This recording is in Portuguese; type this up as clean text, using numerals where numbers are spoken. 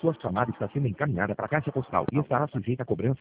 Sua chamada está sendo encaminhada para a caixa postal e estará sujeita a cobrança